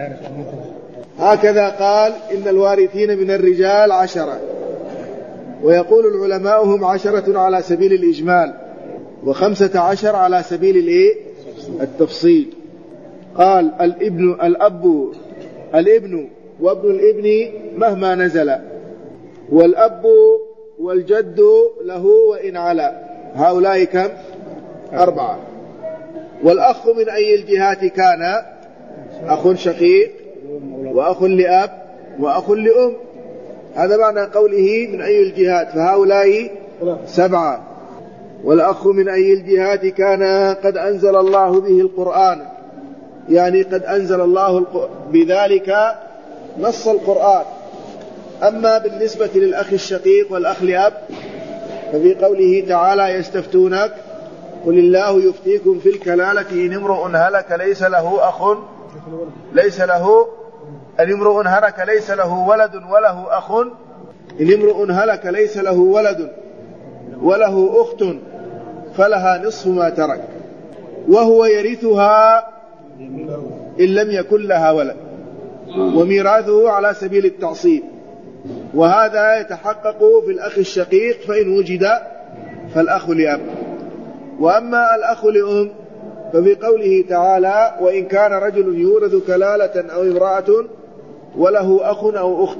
هكذا قال إن الوارثين من الرجال عشرة، ويقول العلماء هم عشرة على سبيل الإجمال، وخمسة عشر على سبيل الإيه؟ التفصيل. قال الابن الأب الابن وابن الابن مهما نزل، والأب والجد له وإن علا، هؤلاء كم؟ أربعة. والأخ من أي الجهات كان: أخ شقيق، وأخ لأب، وأخ لأم. هذا معنى قوله من أي الجهات، فهؤلاء سبعة. والأخ من أي الجهات كان قد أنزل الله به القرآن، يعني قد أنزل الله بذلك نص القرآن. أما بالنسبة للأخ الشقيق والأخ لأب ففي قوله تعالى يستفتونك قل الله يفتيكم في الكلالة إن امرؤ هلك ليس له أخ ليس له إن امرؤ هلك ليس له ولد وله أخ إن امرؤ هلك ليس له ولد وله أخت فلها نصف ما ترك وهو يرثها إن لم يكن لها ولد، وميراثه على سبيل التعصيب. وهذا يتحقق في الأخ الشقيق فإن وجد فالأخ لأب. وأما الأخ لأم ففي قوله تعالى وإن كان رجل يورث كلالة أو امرأة وله أخ أو أخت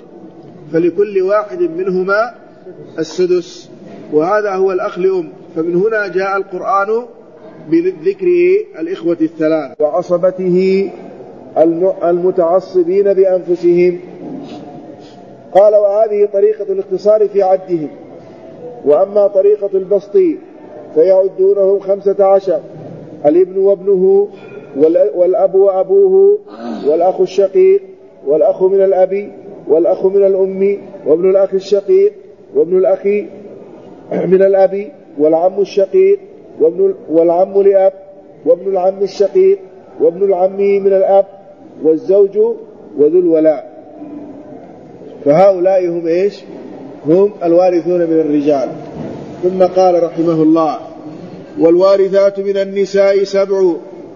فلكل واحد منهما السدس، وهذا هو الأخ لأم. فمن هنا جاء القرآن بذكر الإخوة الثلاث وعصبته المتعصبين بأنفسهم. قال وهذه طريقة الاختصار في عدهم. وأما طريقة البسط فيعدونهم خمسة عشر: الابن وابنه، والأب وأبوه، والأخ الشقيق، والأخ من الأب، والأخ من الأم، وابن الأخ الشقيق، وابن الأخ من الأب، والعم الشقيق، وابن والعم لأب، وابن العم الشقيق، وابن العم من الأب، والزوج وذو الولاء. فهؤلاء هم إيش؟ هم الوارثون من الرجال. ثم قال رحمه الله والوارثات من النساء سبع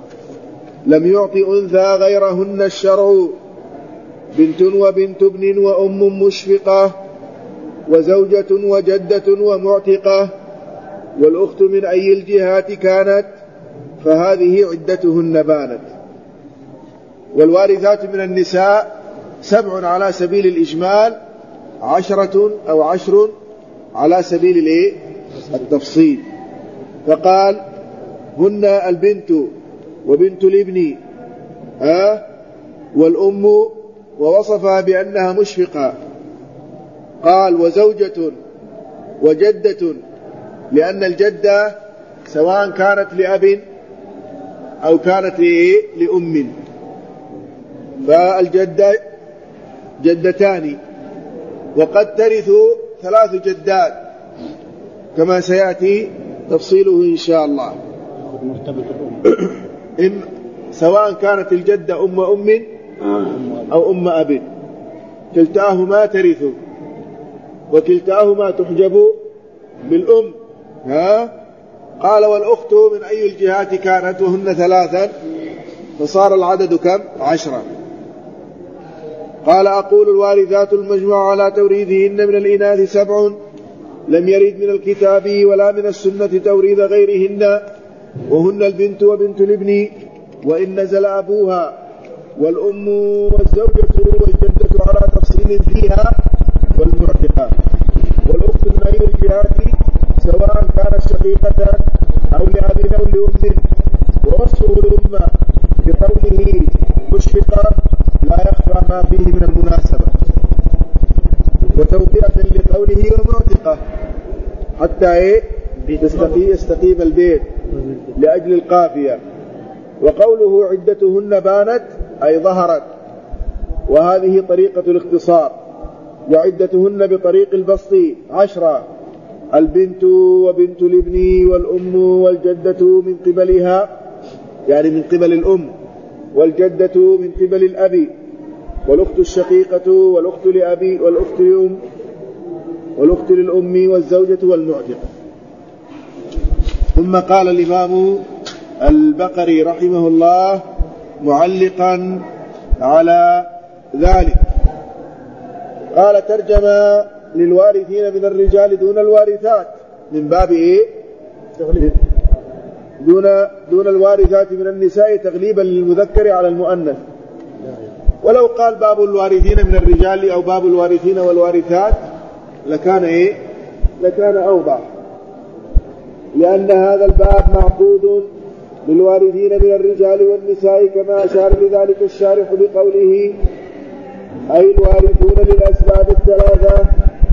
لم يعط أنثى غيرهن الشرع: بنت وبنت ابن وأم مشفقة وزوجة وجدة ومعتقة، والأخت من أي الجهات كانت فهذه عدتهن بانت. والوارثات من النساء سبع على سبيل الإجمال، عشرة أو عشر على سبيل التفصيل. فقال هن البنت وبنت الابن ها والأم ووصفها بأنها مشفقة، قال وزوجة وجدة، لأن الجدة سواء كانت لأب أو كانت لأم، فالجدة جدتان، وقد ترث ثلاث جدات كما سيأتي تفصيله إن شاء الله. إن سواء كانت الجدة أم أم أو أم أب كلتاهما ترث، وكلتاهما تحجب بالأم. ها قال والأخت من أي الجهات كانت، وهن ثلاثا، فصار العدد كم؟ عشرة. قال أقول الوارثات المجموع على توريثهن من الإناث سبع لم يرد من الكتاب ولا من السنة توريث غيرهن، وهن البنت وبنت الابن وإن نزل أبوها، والأم والزوجة والجدة على تفصيل فيها، والمعتقة. والأخت من أي الجهات سواء كانت شقيقة أو لأب أو لأم، ووصفه الأمة بقوله مشفقة لا يخفى ما فيه من المناسبة، وتوضيحا لقوله ومعتقة حتى إيه يستقيم البيت لأجل القافية. وقوله عدتهن بانت أي ظهرت، وهذه طريقة الاختصار، وعدتهن بطريق البسط عشرة، البنت وبنت الابن والأم والجدة من قبلها، يعني من قبل الأم، والجدة من قبل الأب، والأخت الشقيقة والأخت لأبي والأخت لأم والأخت للأم والزوجة والمعتقة. ثم قال الإمام البقري رحمه الله معلقا على ذلك، قال ترجم للوارثين من الرجال دون الوارثات من باب إيه؟ دون, دون الوارثات من النساء تغليبا للمذكر على المؤنث. ولو قال باب الوارثين من الرجال أو باب الوارثين والوارثات لكان إيه؟ لكان أوضح، لأن هذا الباب معقود للوارثين من الرجال والنساء، كما أشار لذلك الشارح بقوله أي الوارثون للأسباب الثلاثة.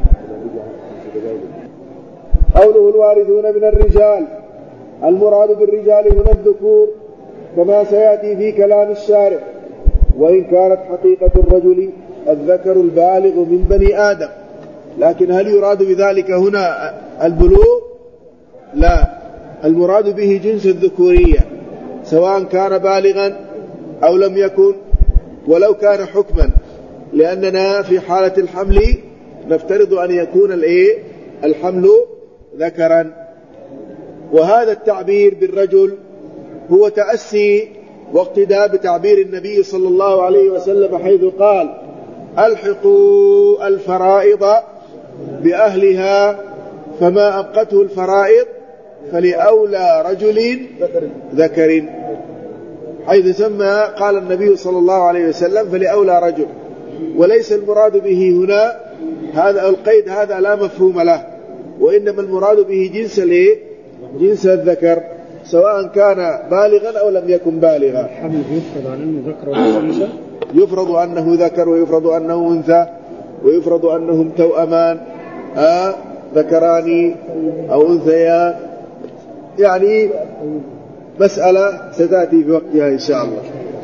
قوله الوارثون من الرجال، المراد بالرجال هنا الذكور كما سيأتي في كلام الشارح، وإن كانت حقيقة الرجل الذكر البالغ من بني آدم، لكن هل يراد بذلك هنا البلوغ؟ لا، المراد به جنس الذكورية سواء كان بالغا أو لم يكن، ولو كان حكما، لأننا في حالة الحمل نفترض أن يكون الحمل ذكرا. وهذا التعبير بالرجل هو تأسي واقتداء بتعبير النبي صلى الله عليه وسلم حيث قال ألحقوا الفرائض بأهلها فما أبقته الفرائض فلأولى رجل ذكر، حيث سمى قال النبي صلى الله عليه وسلم فلأولى رجل، وليس المراد به هنا هذا القيد، هذا لا مفهوم له، وإنما المراد به جنس الايه؟ جنس الذكر سواء كان بالغا أو لم يكن بالغا. الحمل يفرض عنه ذكر ولا أنثى؟ يفرض أنه ذكر ويفرض أنه أنثى، ويفرض أنهم توأمان آه ذكران أو أنثيان، يعني مسألة ستأتي في وقتها إن شاء الله.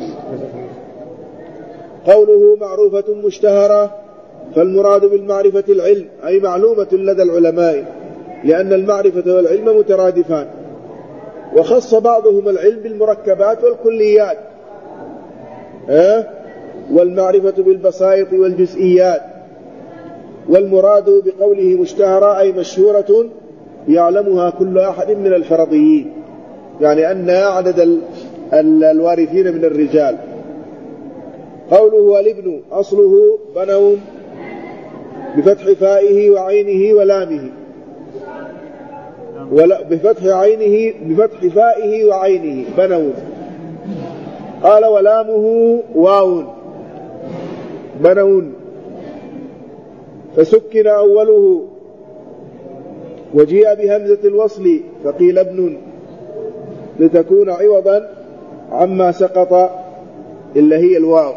قوله معروفة مشتهرة، فالمراد بالمعرفة العلم أي معلومة لدى العلماء، لأن المعرفة والعلم مترادفان، وخص بعضهم العلم بالمركبات والكليات أه؟ والمعرفة بالبسائط والجزئيات. والمراد بقوله مشتهرة أي مشهورة يعلمها كل أحد من الفرضيين، يعني أن عدد الوارثين من الرجال. قوله الابن أصله بنون بفتح فائه وعينه ولامه، ولا بفتح عينه بفتح فائه وعينه بنون. قال ولامه واو بنون، فسكن أوله وجيء بهمزة الوصل فقيل ابن لتكون عوضا عما سقط، إلا هي الواو،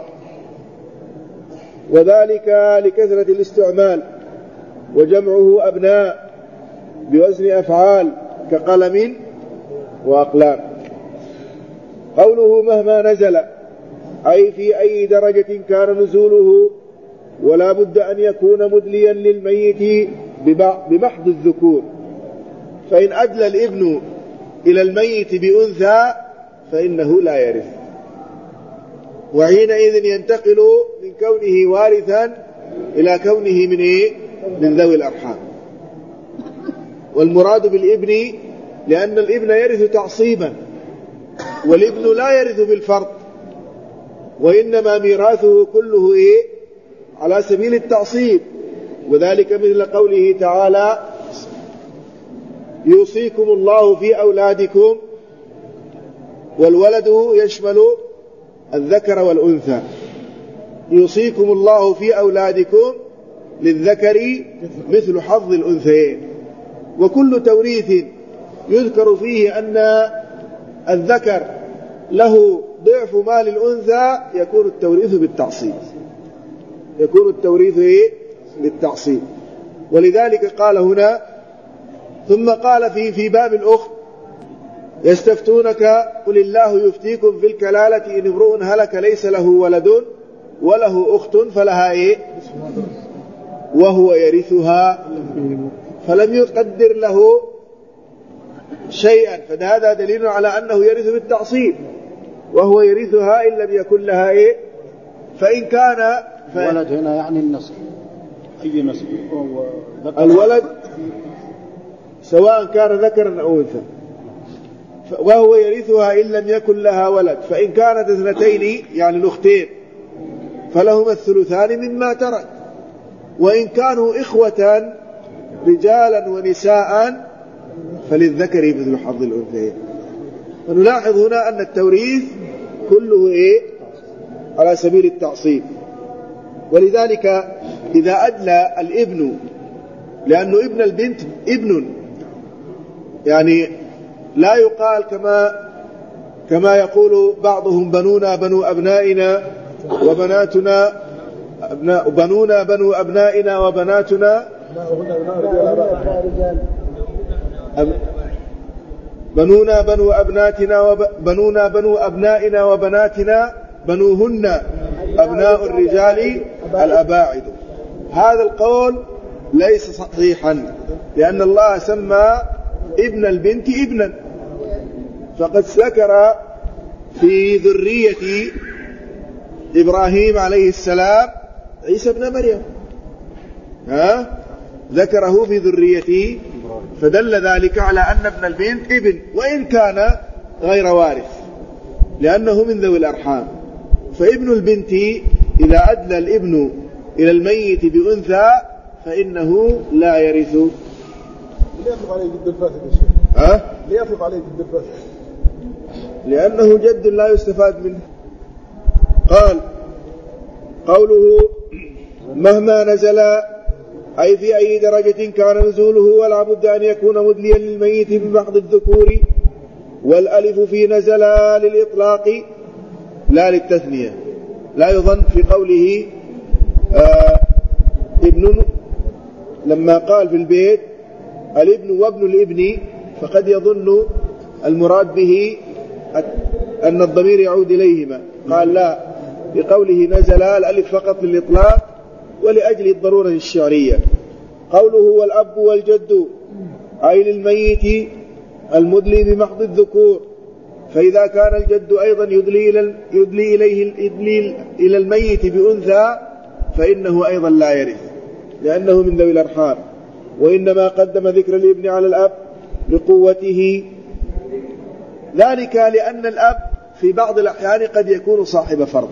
وذلك لكثرة الاستعمال، وجمعه أبناء بوزن أفعال كقلم وأقلام. قوله مهما نزل أي في أي درجة كان نزوله، ولا بد أن يكون مدليا للميت بمحض الذكور، فإن أدلى الابن إلى الميت بأنثى فإنه لا يرث، وحينئذ ينتقل من كونه وارثا إلى كونه من إيه؟ من ذوي الأرحام. والمراد بالابن لأن الابن يرث تعصيبا، والابن لا يرث بالفرض، وإنما ميراثه كله إيه؟ على سبيل التعصيب، وذلك مثل قوله تعالى يوصيكم الله في أولادكم، والولد يشمل الذكر والأنثى. يوصيكم الله في أولادكم للذكر مثل حظ الأنثيين. وكل توريث يذكر فيه أن الذكر له ضعف مال الأنثى يكون التوريث بالتعصيب، يكون التوريث إيه؟ بالتعصيب. ولذلك قال هنا ثم قال في في باب الأخت يستفتونك قل الله يفتيكم في الكلالة إن امرؤ هلك ليس له ولد وله أخت فلها إيه؟ وهو يرثها، فلم يقدر له شيئا، فهذا دليل على أنه يرث بالتعصيب، وهو يرثها إن لم يكن لها إيه؟ فإن كان الولد هنا يعني النسل، أي نسل الولد سواء كان ذكرا أو أنثى، وهو يرثها إن لم يكن لها ولد، فإن كانت اثنتين يعني الأختين فلهما الثلثان مما ترك، وإن كانوا إخوة رجالا ونساء فللذكر مثل حظ الأنثيين. ونلاحظ هنا أن التوريث كله إيه؟ على سبيل التعصيب. ولذلك إذا أدلى الابن، لأنه ابن البنت ابن، يعني لا يقال كما كما يقول بعضهم بنونا بنو أبنائنا وبناتنا أبناء بنونا بنو أبنائنا وبناتنا بنونا بنو أبناتنا وبنونا بنو أبنائنا وبناتنا بنوهن أبناء الرجال الأباعد. هذا القول ليس صحيحا، لأن الله سمى ابن البنت ابنا، فقد ذكر في ذرية إبراهيم عليه السلام عيسى ابن مريم، ها ذكره في ذريته، فدل ذلك على أن ابن البنت ابن وإن كان غير وارث لأنه من ذوي الأرحام. فابن البنت إذا أدلى الابن إلى الميت بأنثى فإنه لا يرث. ليه يطلق عليه جد الفاسد يا شيخ؟ ها؟ ليه يطلق عليه جد الفاسد؟ لأنه جد لا يستفاد منه. قال قوله مهما نزل أي في أي درجة كان نزوله، ولا بد أن يكون مدليا للميت بمحض الذكور، والألف في نزل للإطلاق لا للتثنية. لا يظن في قوله آه ابن لما قال في البيت الابن وابن الابن، فقد يظن المراد به أن الضمير يعود إليهما. قال لا، بقوله نزل الألف فقط للإطلاق ولأجل الضرورة الشعرية. قوله والأب والجد أي للميت المدلي بمحض الذكور، فإذا كان الجد أيضا يدلي إلى يدلي إليه يدلي إلى الميت بأنثى فإنه أيضا لا يرث لأنه من ذوي الأرحام. وإنما قدم ذكر الابن على الأب لقوته، ذلك لأن الأب في بعض الأحيان قد يكون صاحب فرض،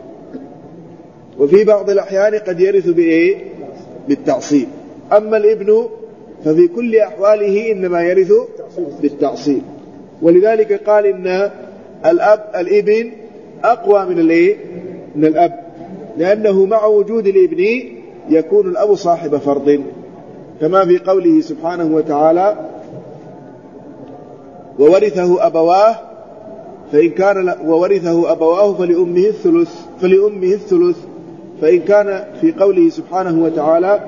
وفي بعض الأحيان قد يرث بإيه؟ بالتعصيب. أما الابن ففي كل أحواله إنما يرث بالتعصيب. ولذلك قال إن الأب الابن أقوى من الإيه؟ من الأب، لأنه مع وجود الابن يكون الأب صاحب فرض، كما في قوله سبحانه وتعالى وورثه أبواه فإن كان وورثه أبواه فلأمه الثلث فلأمه الثلث فإن كان في قوله سبحانه وتعالى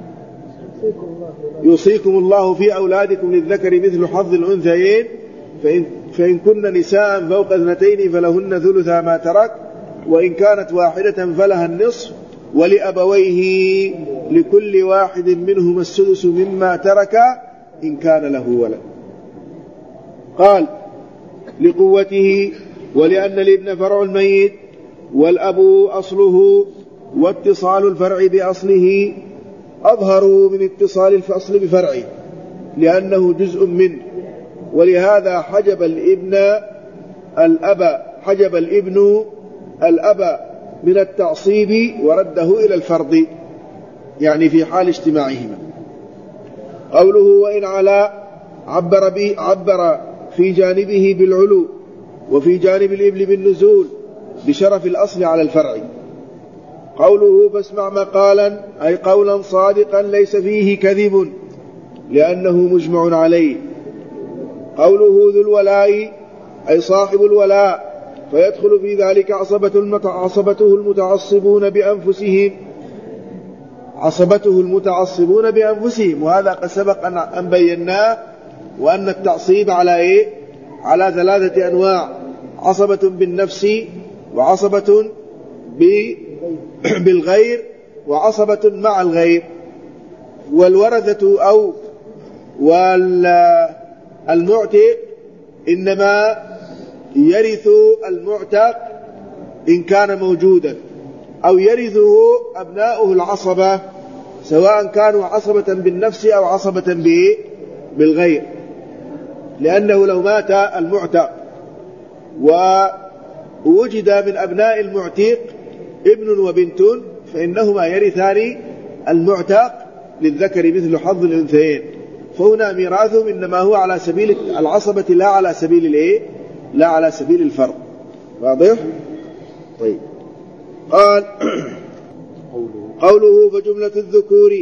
يوصيكم الله في أولادكم للذكر مثل حظ الأنثيين فإن, فإن كن نساء فوق اثنتين فلهن ثلثا ما ترك وإن كانت واحدة فلها النصف ولأبويه لكل واحد منهما السدس مما ترك إن كان له ولد. قال لقوته ولأن الابن فرع الميت والأب أصله واتصال الفرع بأصله أظهر من اتصال الفصل بفرعه لأنه جزء منه ولهذا حجب الابن الأب حجب الابن الأب من التعصيب ورده إلى الفرض يعني في حال اجتماعهما. قوله وإن علا عبر, به عبر في جانبه بالعلو وفي جانب الابن بالنزول بشرف الأصل على الفرع. قوله فاسمع مقالا أي قولا صادقا ليس فيه كذب لأنه مجمع عليه. قوله ذو الولاء أي صاحب الولاء فيدخل في ذلك عصبة عصبته المتعصبون بأنفسهم عصبته المتعصبون بأنفسهم وهذا قد سبق أن بيناه وأن التعصيب على إيه؟ على ثلاثة أنواع عصبة بالنفس وعصبة بالغير وعصبة مع الغير. والورثة أو والمعتق إنما يرث المعتق إن كان موجودا أو يرثه أبناؤه العصبة سواء كانوا عصبة بالنفس أو عصبة بالغير لأنه لو مات المعتق ووجد من أبناء المعتق ابن وبنت فإنهما يرثان المعتق للذكر مثل حظ الأنثيين فهنا ميراثهم إنما هو على سبيل العصبة لا على سبيل الإيه؟ لا على سبيل الفرض. واضح؟ طيب. قال قوله فجملة الذكور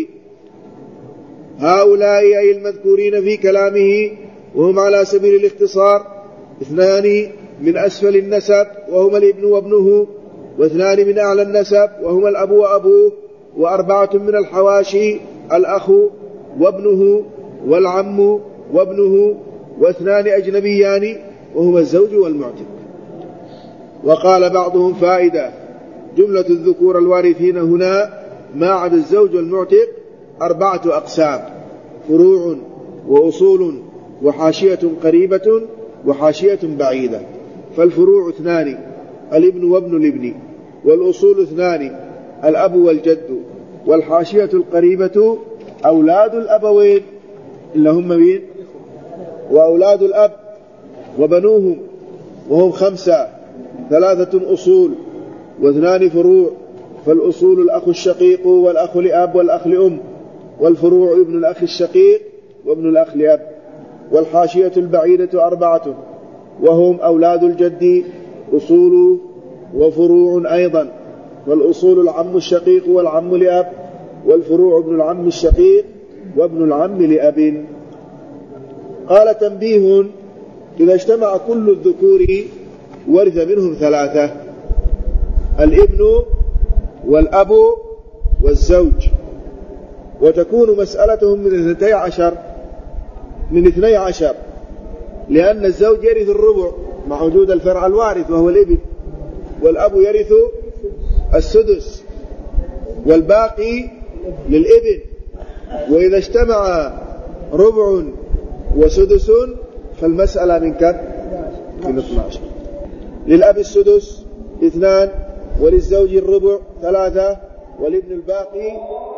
هؤلاء أي المذكورين في كلامه وهم على سبيل الاختصار اثنان من أسفل النسب وهما الابن وابنه واثنان من أعلى النسب وهما الأب وأبوه وأربعة من الحواشي الأخ وابنه والعم وابنه واثنان أجنبيان وهما الزوج والمعتق. وقال بعضهم فائدة جملة الذكور الوارثين هنا ما عدا الزوج والمعتق أربعة أقسام فروع وأصول وحاشية قريبة وحاشية بعيدة. فالفروع اثنان الابن وابن الابن والأصول اثنان الأب والجد والحاشية القريبة أولاد الأبوين اللي هم مين وأولاد الأب وبنوهم وهم خمسة ثلاثة أصول واثنان فروع فالأصول الأخ الشقيق والأخ لأب والأخ لأم والفروع ابن الأخ الشقيق وابن الأخ لأب. والحاشية البعيدة أربعة وهم أولاد الجد أصول وفروع أيضا والأصول العم الشقيق والعم لأب والفروع ابن العم الشقيق وابن العم لأب. قال تنبيه إذا اجتمع كل الذكور ورث منهم ثلاثة الابن والأب والزوج وتكون مسألتهم من اثنتي عشر من اثني عشر لأن الزوج يرث الربع مع وجود الفرع الوارث وهو الابن والأب يرث السدس والباقي للابن. وإذا اجتمع ربع وسدس فالمسألة من كم؟ من اثني عشر. للأب السدس اثنان وللزوج الربع ثلاثة والابن الباقي